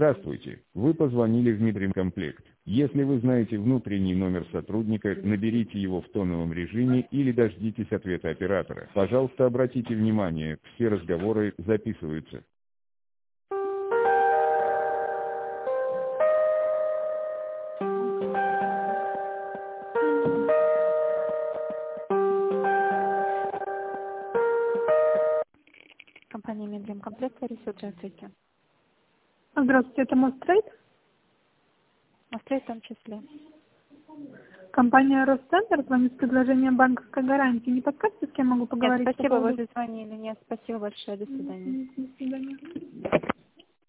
Здравствуйте, вы позвонили в Мидримкомплект. Если вы знаете внутренний номер сотрудника, наберите его в тоновом режиме или дождитесь ответа оператора. Пожалуйста, обратите внимание, все разговоры записываются. Компания Мидримкомплект, Лариса, здравствуйте. Здравствуйте, это Мострейд? Мострейд в том числе. Компания Росцентр, с вами с предложением банковской гарантии. Не подскажете, с кем могу поговорить? Нет, спасибо, вы звонили. Нет, спасибо большое, до свидания. До свидания.